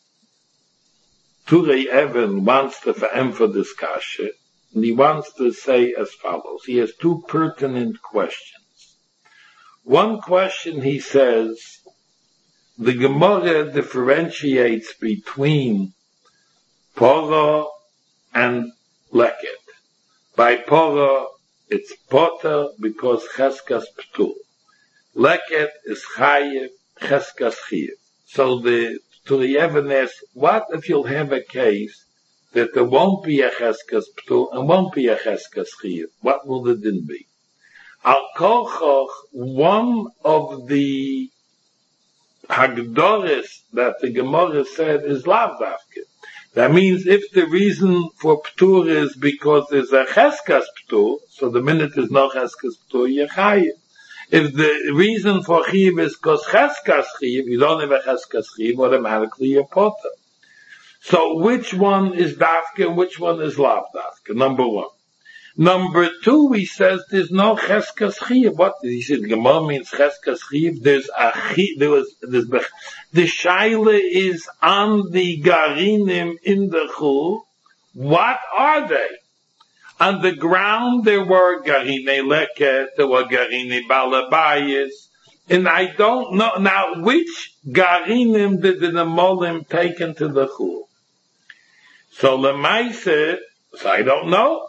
Turei Even wants to emphasize this kasha, and he wants to say as follows. He has two pertinent questions. One question he says, the Gemara differentiates between Pora and Leket. By Pora, it's Potter because Cheskas P'tur. Leket is Chayev, Cheskas Chayev. So the Turei Even asks, what if you'll have a case that there won't be a Cheskas P'tur and won't be a Cheskas Chayev? What will the din be? Al Kolchoch, one of the Hagdoris that the Gemara said is Lav Davke. That means if the reason for P'tur is because there's a Cheskas P'tur, so the minute there's no Cheskas P'tur, you're Chayev. If the reason for Chiv is because Cheskas Chiv, you don't have a Cheskas Chiv, automatically you're Potter. So which one is Dafke and which one is Lav Dafke? Number one. Number two, he says there's no Cheskas Chiv. What? He said Gemara means Cheskas Chiv. There's a Chiv, there was, there's, the Shaila is on the Garinim in the Chul. What are they? On the ground, there were Garine Leket, there were Garine Balabayas, and I don't know, now, which Garinim did the Nemolim take into the Chul? So, Lemaise, so I don't know.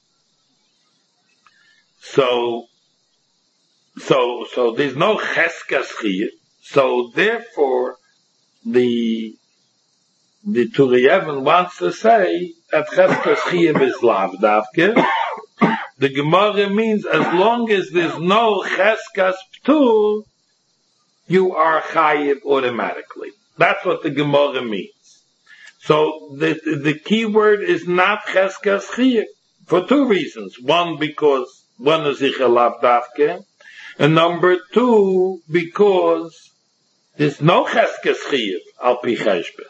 So, so, so there's no Cheskas Chiyah, so therefore, the, the Turei Even wants to say that Cheskas Chiyah is Lav Davke. The Gemara means as long as there's no Cheskas P'tur, you are Chayiv automatically. That's what the Gemara means. So the, the key word is not Cheskas Chiyah for two reasons. One, because one is Icha Lav Davke, and number two, because there's no Cheskas Chiyah al Pi Cheshbon.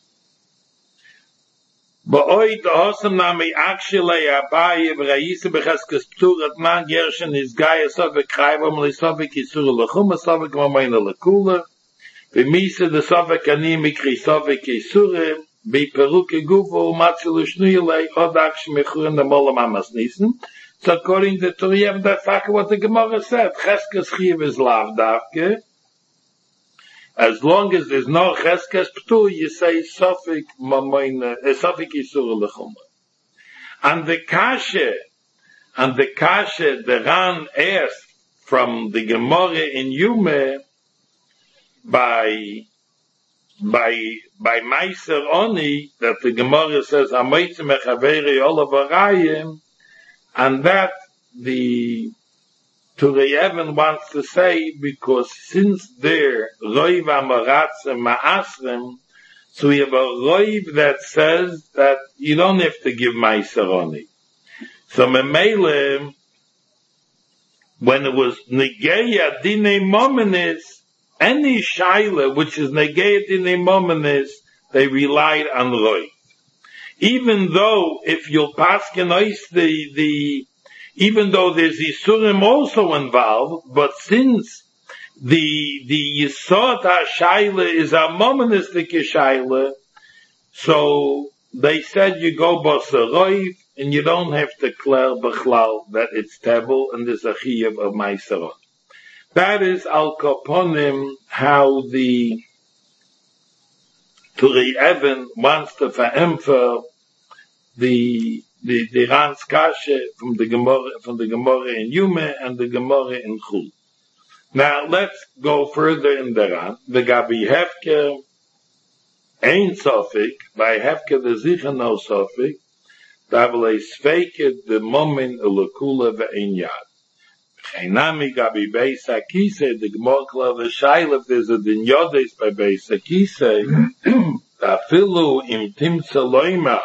Ba'oi da'osam nami akshilei abaye v'rayisa b'cheskas p'tur at man gershen is gaya sovek chayvam l'sovek yisura l'chuma sovek mamayna l'kula v'misa de sovek ani mikri sovek yisura b'peruke guvo u'matzi l'shnuyelei od aksh mechurin d'molam amas nisen. So according to Turei Even, that's exactly what the Gemara said. Cheskas Chiv is Lav Davke. As long as there's no Cheskas P'tur, you say Sofik Mamoina, Sofik Yisura L'chuma. And the Kasha, and the Kasha, the Ran asked from the Gemara in Yume by, by, by Meiser Oni, that the Gemara says, Amoitze Mechaveri Olav Arayim, and that the Turei Even wants to say, because since they're Roiv Amaratze Ma'asrem, so we have a Roiv that says that you don't have to give Meiser Oni. So Memele, when it was Negeya Dine Momenis, any Shaila which is Negeya Dine Momenis, they relied on Roiv. Even though if you'll paskin ois the, the, even though there's Yisurim also involved, but since the, the Yisod HaShaila is a momonistic Shaila, so they said you go Bosaroiv, and you don't have to declare Bechlal that it's Tebel, and there's a Chiyuv of Meiserot. That is Al Kaponim, how the Turei Even wants to ve'emfer the the the Ran's Kasha from the Gemara from the Gemara in Yume and the Gemara in Chul. Now let's go further in the Ran. The Gabi Hefker Ein Sofik, by Hefker the Zicha no Sofik, Davle Sveike, the Momin, Ulakula, Ve'in Yad. Chainami Gabi Beis Akise, the Gmokla, the Shaila, there's a Din Yodes by Beis Akise, Tafilu im Timtza Loima,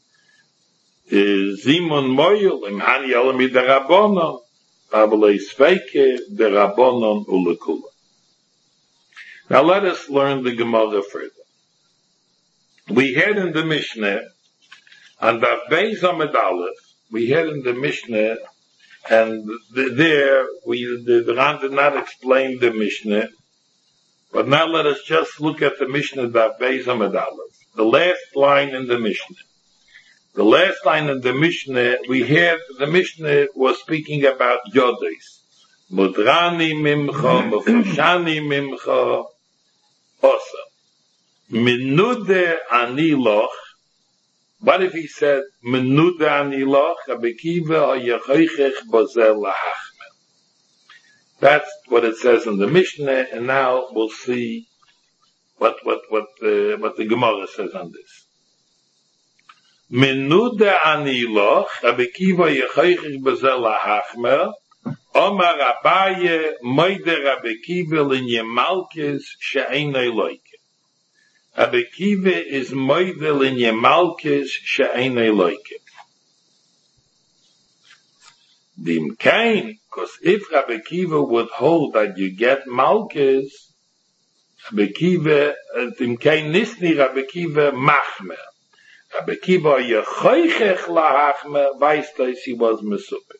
Zimon Moyul, im Hani Alami de Rabbonon, Davle Sveike, the Rabbonon, Ulakula. Now let us learn the Gemara further. We had in the Mishnah, on the Beis Amud Aleph, we had in the Mishnah, and the, there, we, the, the Ran did not explain the Mishnah, but now let us just look at the Mishnah, the Beis Amud Aleph. The last line in the Mishnah. The last line in the Mishnah, we had, the Mishnah was speaking about Yodes. Mudrani mimcha, Mefushani mimcha, Osa. Menude aniloch. What if he said, Menude aniloch, Abekiva hayachoichech bozel lahachmer. That's what it says in the Mishnah, and now we'll see what, what, what, uh, what the Gemara says on this. Menude aniloch, Abekiva hayachoichech bozel lahachmer, Omar Abaye, Moide Abekiva linye malkes she'enei loike. Abekiva is Moide linye malkes she'enei loike. Dim kain, because if Abekiva would hold that you get malkes, Abekiva, dim kain nisni Abekiva machmer. Abekiva yechoichech lahachmer, weist he was mesupik.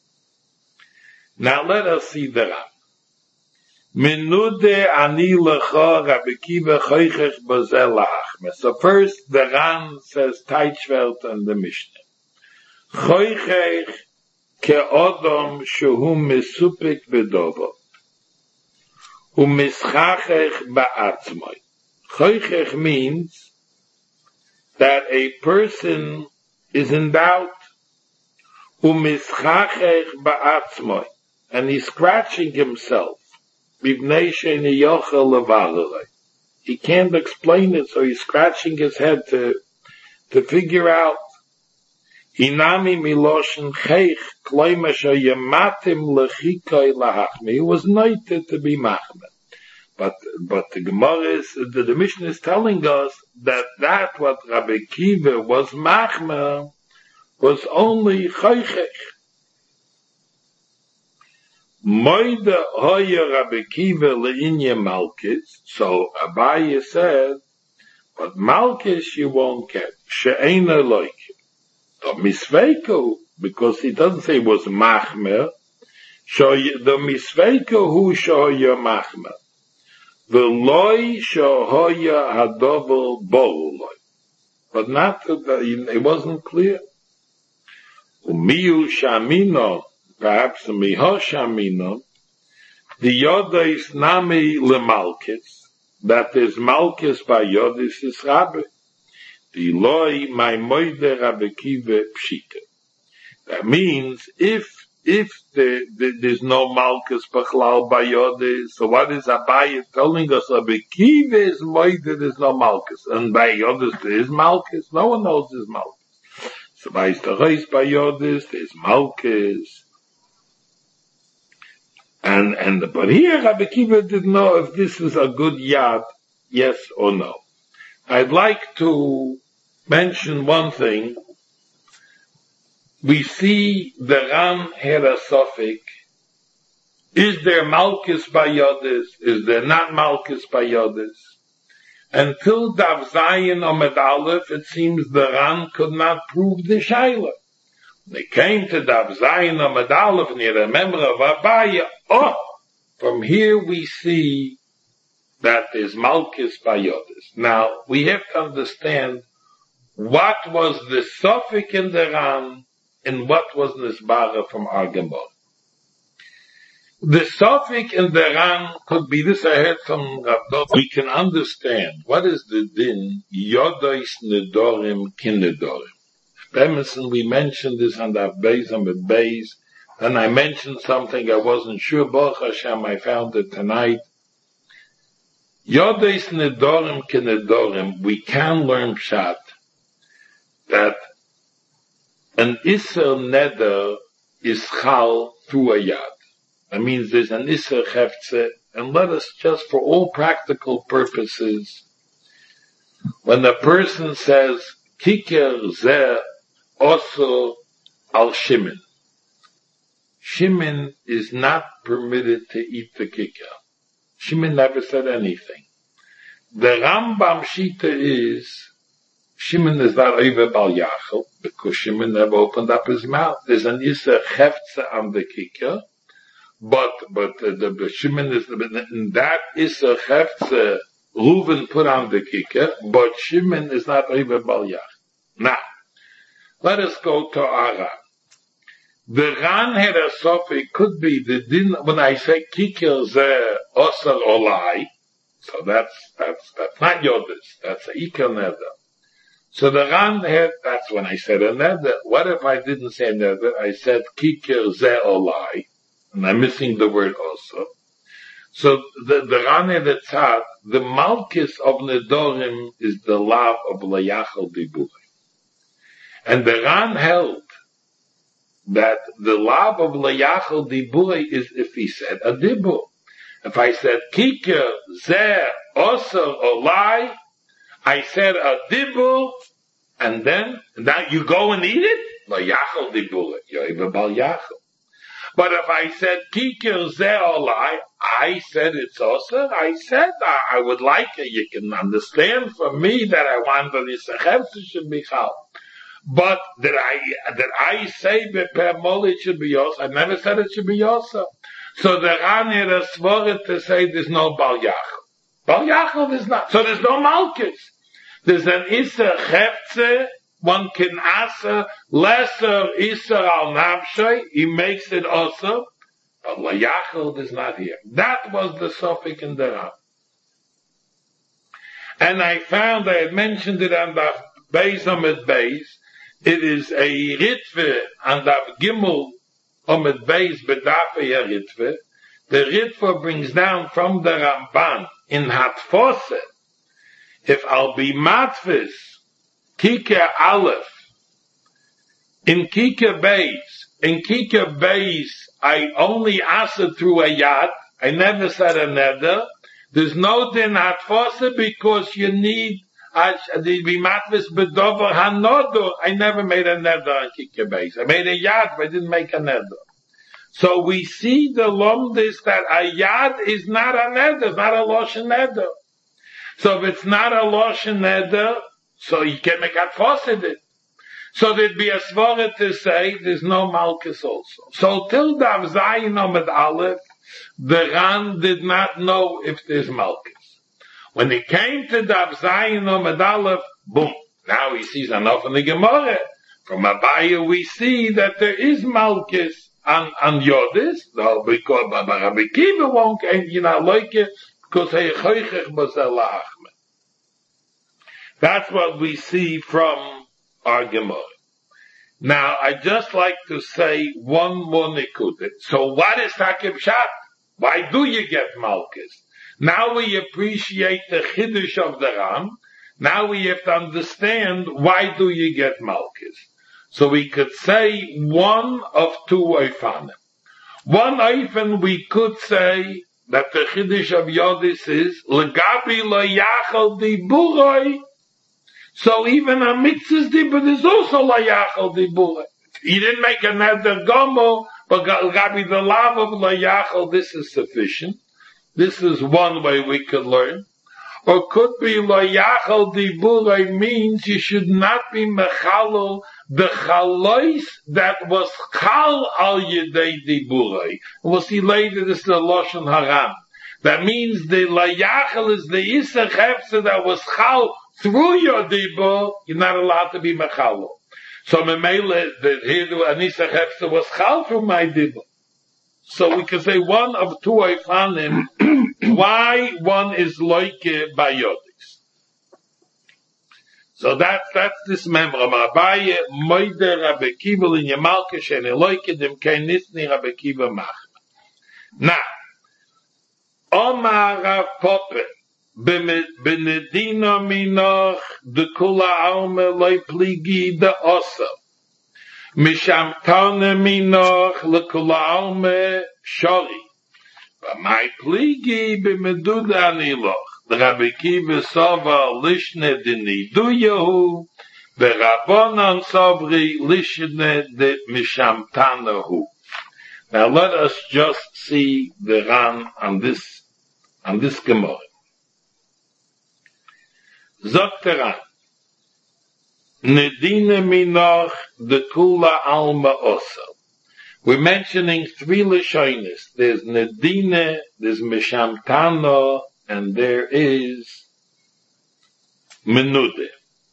Now let us see the Ram. Menude ani lecha Rabbi Kiva choichech bozel lahachmer. So first the Ram says Teichvelt and the Mishnah. Choichech ke'odom shehu mesupik b'dovo. Hu mischachech ba'atzmoi. Choichech means that a person is in doubt. Hu mischachech ba'atzmoi. And he's scratching himself. He can't explain it, so he's scratching his head to, to figure out. Inami miloshen cheich kloimasha yamatim lechikoi lahachme. He was noted to be machme. But, but the Gemara is, the, the Mishnah is telling us that that what Rabbi Kiva was machme was only chaychech. Moide hoya Rabbi Kiva leinye malkis. So Abaye said, but malkis you won't get. She'ena loike. The misveiko, because he doesn't say it was machmer. So the misveiko who shoya machmer. The loy shoya hadovel boloi. But not, it wasn't clear. Umiyu shamino. Perhaps the Mihoshamino, the Yodes Nami Lemalkis, that is Malkis by Yodes is Rabbi. The Loi Maimoide Rabbi Kiva Pshita. That means if, if the, the, there's no Malkis Bachlal by Yodes, so what is Abaye telling us? Rabbi Kiva is Moide, there's no Malkis. And by Yodes there is Malkis. No one knows there's Malkis. So by Istachois by Yodes, there's Malkis. And, and, but here Rabbi Kiva didn't know if this is a good yad, yes or no. I'd like to mention one thing. We see the Ram had a suffix. Is there Malkis by Yodes? Is there not Malkis by Yodes? Until Dav Zayin Amud Aleph, it seems the Ram could not prove the Shaila. They came to Dav Zayin Amud Aleph, and you remember of Abaye. Oh, from here we see that there's Malkis by Yodes. Now, we have to understand what was the suffix in the Ran and what was Nisbara from our Gemara. The suffix in the Ran could be this. I heard from Rav Dov. We can understand what is the din Yodes Nedorim Kinedorim. Emerson, we mentioned this on the Beis and with Beis. And I mentioned something I wasn't sure. Baruch Hashem, I found it tonight. Yodes Nedorim Kinedorim. We can learn Pshat that an Isser Neder is Chal through a Yad. That means there's an Isser Hefze, and let us just for all practical purposes, when a person says, Kiker Zeh also al Shimon. Shimon is not permitted to eat the kiker. Shimon never said anything. The Rambam Shita is, Shimon is not over Bal Yachel, because Shimon never opened up his mouth. There's an Isser Hefze on the kiker, but, but uh, the, the Shimon is, that Isser Hefze, Reuven put on the kiker, but Shimon is not over Bal Yachel. Now, let us go to Aram. The Ran had a Sofi, could be the din, when I say kiker ze osar olai, so that's, that's, that's not Yodis, that's a Iker Neder. So the Ran had, that's when I said a Neder. What if I didn't say Neder? I said kiker ze olai, and I'm missing the word also. So the, the Ran had a tzad, the Malkis of Nedorim is the lav of Layachal Diburi. And the Ran held that the lav of Layachal Diburi is if he said a dibur. If I said kiker zeh osar olai, I said a dibur, and then now you go and eat it. Layachal Diburi, yoiva bal yachal. But if I said kiker zeh olai, I said it's osar. I said I, I would like it. You can understand from me that I want that the Isser should be chal. But that I, that I say per mol it should be Yosa. I never said it should be Yosa. So the Ran had a svara to say there's no Bal Yachal. Bal Yachal is not. So there's no Malkus. There's an Isser Hefze, one can asa, lesser Isser al Navshay, he makes it also. But La Yachal is not here. That was the Sophic in the Ran. And I found, I had mentioned it on the Beis Amid Beis, it is a Ritve and Av Gimel Omid Beis Bedafe a Ritve. The Ritve brings down from the Ramban in Hatfose, if I'll be Matfis, Kike Aleph, in Kike Beis, in Kike Beis, I only asked it through a Yad, I never said a Neder. There's no din Hatfose because you need I never made a neder on Kikya Beis. I made a yad, but I didn't make a neder. So we see the lomdis that a yad is not a neder, it's not a loshen neder. So if it's not a loshen neder, so you can make a fosid it. So there'd be a svara to say there's no malchus also. So till Dav Zayin Omid Aleph, the Ran did not know if there's malchus. When he came to Dav Zayin Omid Aleph, boom, now he sees enough in the Gemara. From Abaya we see that there is Malchus on, on Yodis, no, because Rabbi Kiva won't, and you know, like it, because he choichech b'zel Ahmed. That's what we see from our Gemara. Now, I just like to say one more nikudah. So what is Takib Shat? Why do you get Malchus? Now we appreciate the Chiddush of the Ram. Now we have to understand why do you get Malchus. So we could say one of two Eifanim. One Eifan we could say that the Chiddush of Yodis is Legabi Layachal Diburoi. So even a Mitzvah's Dibur is also Layachal Diburoi. He didn't make another Gomo, but Legabi the Lav of Layachal, this is sufficient. This is one way we could learn. Or could be Layachal Diburei means you should not be Mechalol the Chalois that was Chal al Yedei Diburei. We'll see later this is the Lashon Haran. That means the Layachal is the Isser Hefse that was Chal through your Dibur, you're not allowed to be Mechalol. So Memele, the here an Isser Hefse was Chal through my Dibur. So we can say one of two Eifanim, why one is loike by Yodis. So that's, that's this member. Abaye, Moide Rabbi Kiva in Yamalke, Shene loike dem kein Nisni Rabbi Kiva mach. Now, Omar Rav Poppe, Benedina Minoch, de Kula Alme Loi Pligi de Osa. Mishamtana minoch lekula alme shori. My pligi b'meduda aniloch. The Rabbi Kiva Sava lishne dini duyahu. The Rabbanan Savri lishne de mishamtanahu. Now let us just see the Ran on this, on this Gemara. Zogt der Ran. Nedine minoch de kula alma osa. We're mentioning three Lashonis. There's Nedine, there's Mishamtana, and there is Menude.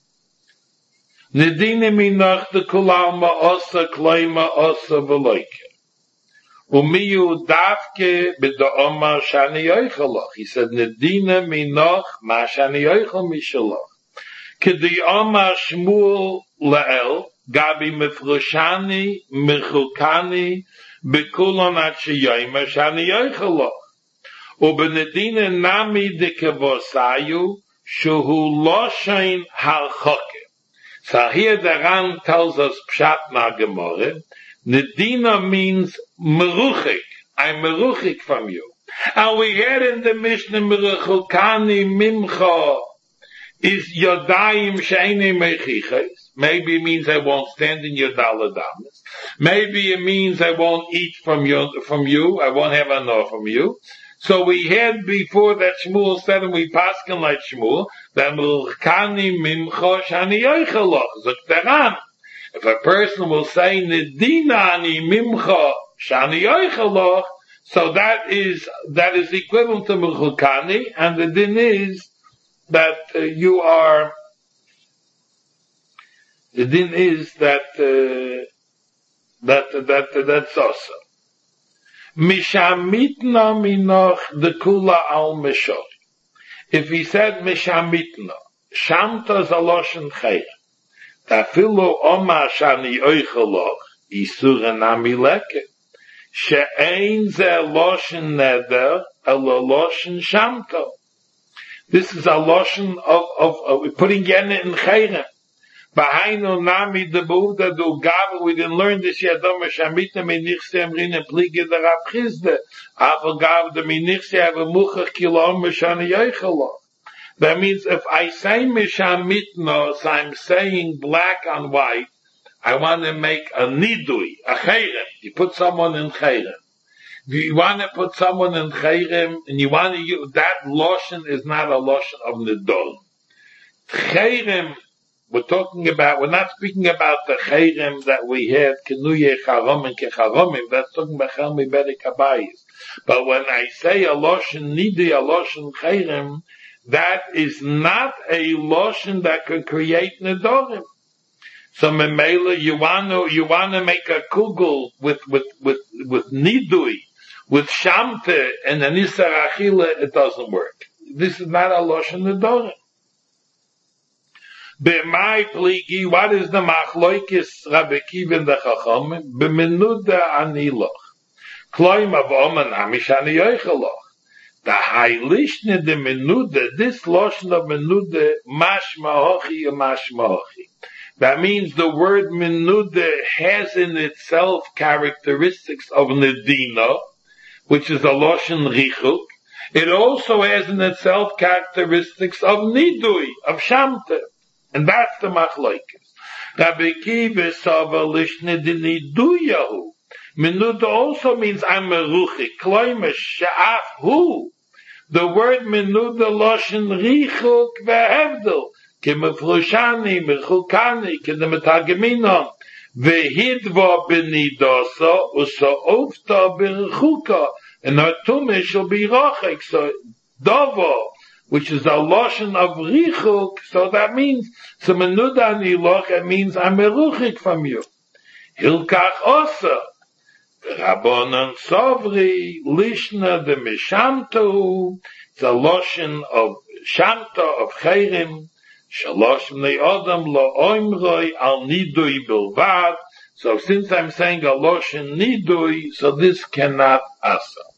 Nedine minoch de kula alma osa, kleima osa veloike. Umiyu davke b'da omar shani yoichalach. He said, Nedina minoch ma shani yoichal mishalach. K'di omar shmuel la'el, gabi mefrushani, mechukani, b'kulon at sheyoyma shani yoichalach. Ubenedina nami de kevosayu, shuhu loshain halchoke. So here the Ran tells us pshat na Gemara. Nedina means meruchik. I'm meruchik from you. And we heard in the Mishnah meruchukani mimcha is yodayim she'enei mechiches. Maybe it means I won't stand in your daladamas. Maybe it means I won't eat from you, from you. I won't have enough from you. So we had before that Shmuel said, and we paskin like Shmuel, that meruchukani mimcha shani yoichalach. Zokteran. If a person will say Nedina ani mimcha shani yoichalach, so that is that is equivalent to mechukani, and the din is that uh, you are. The din is that uh, that that uh, that's also mishamitna minoch de kula al meshori. If he said mishamitna, shamta is a loshen chayah. Tafilu oma shani oichalach isura nami leke she'ein ze loshen neder ela loshen shamto. This is a loshen of, of, of putting yen in chayrim. Bahainu nami de buda do gav. We didn't learn this yet. Dom shamita me nichse amrin and plige the Rab Chizde. Aval gav de me nichse have a muchach kilom shani oichalach. That means if I say mishamitno, so I'm saying black on white, I want to make a nidui, a chayrim. You put someone in chayrim. If you want to put someone in chayrim, and you want to use, that lotion is not a lotion of nidol. Chayrim, we're talking about, we're not speaking about the chayrim that we have, kenuye charomim kecharomim, that's talking about chelmi bedek habayis. But when I say a lotion nidui, a lotion chayrim, that is not a lotion that can create nedorim. So memela, you wanna you wanna make a kugel with with with with nidui, with shamte and an isar achila, it doesn't work. This is not a lotion nedorim. B'mai pligi, what is the machloikis Rabbi Kiva and the Chachamim? B'menuda aniloch, kloim avoman amishani yoichalach. The hailishne de menude, this lotion of menude, mashmahochi and mashmahochi. That means the word menude has in itself characteristics of nedina, which is a lotion richuk. It also has in itself characteristics of nidui, of shamte. And that's the machlokes. Rabbi Kiva sava lishne de niduyahu. Menuda also means I'm meruchik. Kloime sha'af hu. The word menuda loshen richuk ve'hevdel. Kemefrushani, mechukani, kedemetageminon. Ve'hidva b'nidosa, u'sa'ofta b'richuka. And her tumah shall be rochik. So, dovo, which is a loshen of richuk, so that means, so menuda niloch, it means I'm meruchik from you. Hilkach osa. Rabbanan Savri, Lishna de Mishamto, it's a lotion of Shamta, of Chayrim, Shalosh Mnei Odom Lo Oimroi Al Nidui Bilvad. So since I'm saying a lotion Nidui, so this cannot asa.